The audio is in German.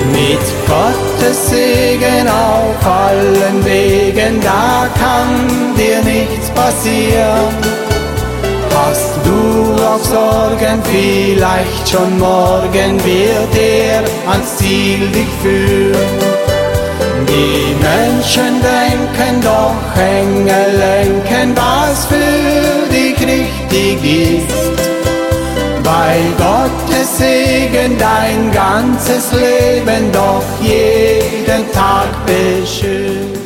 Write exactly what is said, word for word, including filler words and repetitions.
Mit Gottes Segen auf allen Wegen, da kann dir nichts passieren. Hast du auch Sorgen, vielleicht schon morgen wird er ans Ziel dich führen. Die Menschen denken, doch Engel lenken, was für dich richtig ist. Weil Gottes Segen dein ganzes Leben doch jeden Tag beschützt.